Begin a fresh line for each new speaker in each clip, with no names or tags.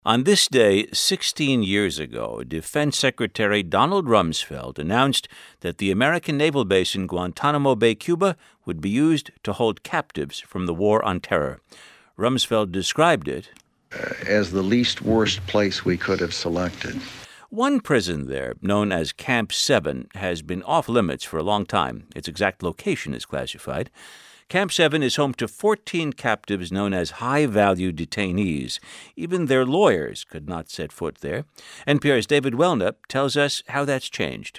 On this day, 16 years ago, Defense Secretary Donald Rumsfeld announced that the American naval base in Guantanamo Bay, Cuba, would be used to hold captives from the War on Terror. Rumsfeld described it
as the least worst place we could have selected.
One prison there, known as Camp 7, has been off limits for a long time. Its exact location is classified. Camp 7 is home to 14 captives known as high-value detainees. Even their lawyers could not set foot there. NPR's David Welnup tells us how that's changed.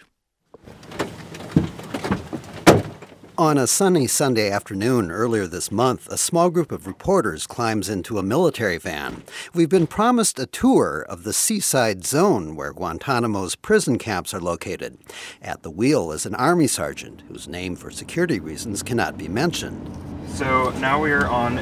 On a sunny Sunday afternoon earlier this month, a small group of reporters climbs into a military van. We've been promised a tour of the seaside zone where Guantanamo's prison camps are located. At the wheel is an Army sergeant whose name for security reasons cannot be mentioned.
So now we are on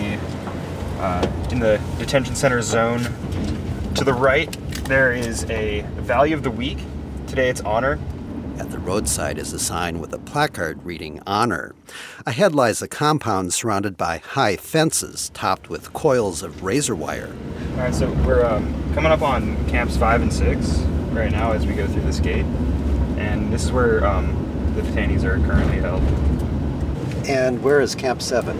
in the detention center zone. To the right, there is a Value of the Week. Today it's Honor.
At the roadside is a sign with a placard reading Honor. Ahead lies a compound surrounded by high fences topped with coils of razor wire.
All right, so we're coming up on camps 5 and 6 right now as we go through this gate. And this is where the detainees are currently held.
And where is Camp 7?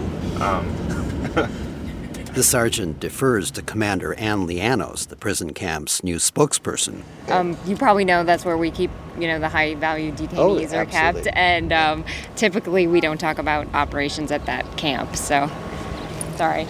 The sergeant defers to Commander Ann Lianos, the prison camp's new spokesperson.
You probably know that's where we keep, the high-value detainees are kept. And typically we don't talk about operations at that camp, so sorry.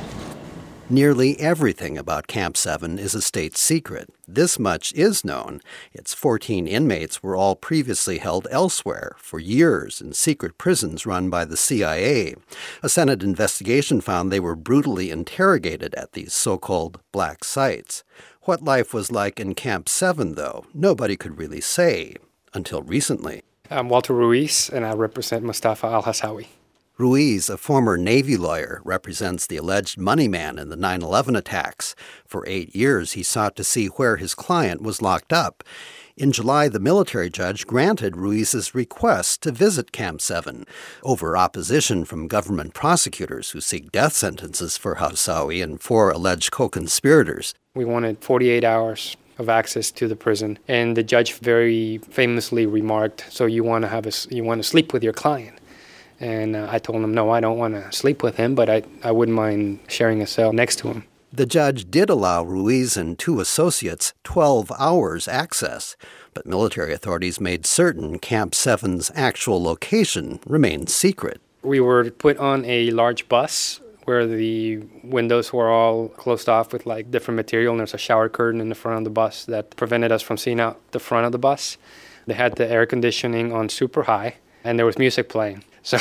Nearly everything about Camp 7 is a state secret. This much is known. Its 14 inmates were all previously held elsewhere for years in secret prisons run by the CIA. A Senate investigation found they were brutally interrogated at these so-called black sites. What life was like in Camp 7, though, nobody could really say, until recently.
I'm Walter Ruiz, and I represent Mustafa al-Hassawi.
Ruiz, a former Navy lawyer, represents the alleged money man in the 9/11 attacks. For 8 years, he sought to see where his client was locked up. In July, the military judge granted Ruiz's request to visit Camp 7 over opposition from government prosecutors who seek death sentences for Hassawi and 4 alleged co-conspirators.
We wanted 48 hours of access to the prison, and the judge very famously remarked, "So you want to sleep with your client?" And I told him, no, I don't want to sleep with him, but I wouldn't mind sharing a cell next to him.
The judge did allow Ruiz and 2 associates 12 hours access, but military authorities made certain Camp 7's actual location remained secret.
We were put on a large bus where the windows were all closed off with different material, and there's a shower curtain in the front of the bus that prevented us from seeing out the front of the bus. They had the air conditioning on super high, and there was music playing. So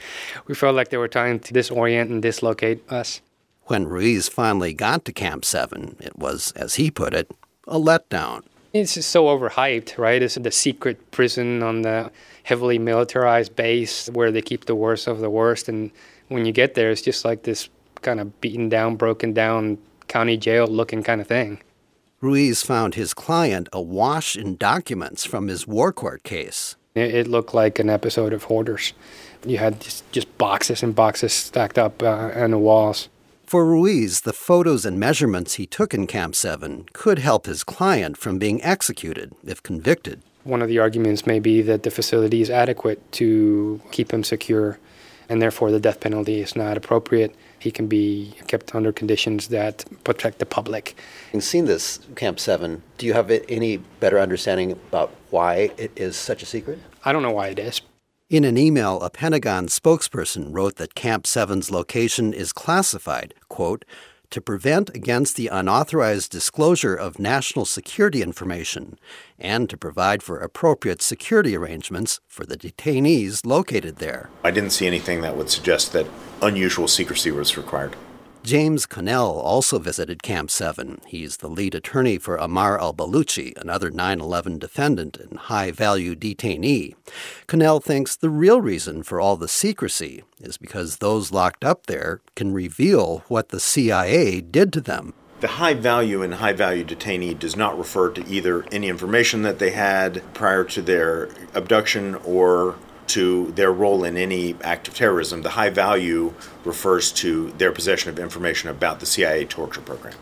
we felt like they were trying to disorient and dislocate us.
When Ruiz finally got to Camp 7, it was, as he put it, a letdown.
It's just so overhyped, right? It's the secret prison on the heavily militarized base where they keep the worst of the worst. And when you get there, it's just like this kind of beaten down, broken down county jail looking kind of thing.
Ruiz found his client awash in documents from his war court case.
It looked like an episode of Hoarders. You had just boxes and boxes stacked up on the walls.
For Ruiz, the photos and measurements he took in Camp 7 could help his client from being executed if convicted.
One of the arguments may be that the facility is adequate to keep him secure, and therefore the death penalty is not appropriate. He can be kept under conditions that protect the public.
Having seen this Camp 7, do you have any better understanding about why it is such a secret?
I don't know why it is.
In an email, a Pentagon spokesperson wrote that Camp 7's location is classified, quote, to prevent against the unauthorized disclosure of national security information and to provide for appropriate security arrangements for the detainees located there.
I didn't see anything that would suggest that unusual secrecy was required.
James Connell also visited Camp 7. He's the lead attorney for Amar al-Baluchi, another 9/11 defendant and high-value detainee. Connell thinks the real reason for all the secrecy is because those locked up there can reveal what the CIA did to them.
The high-value and high-value detainee does not refer to either any information that they had prior to their abduction or to their role in any act of terrorism. The high value refers to their possession of information about the CIA torture program.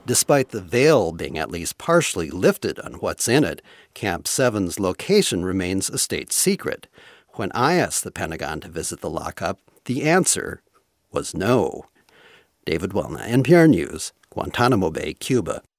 Despite the veil being at least partially lifted on what's in it, Camp 7's location remains a state secret. When I asked the Pentagon to visit the lockup, the answer was no. David Welna, NPR News, Guantanamo Bay, Cuba.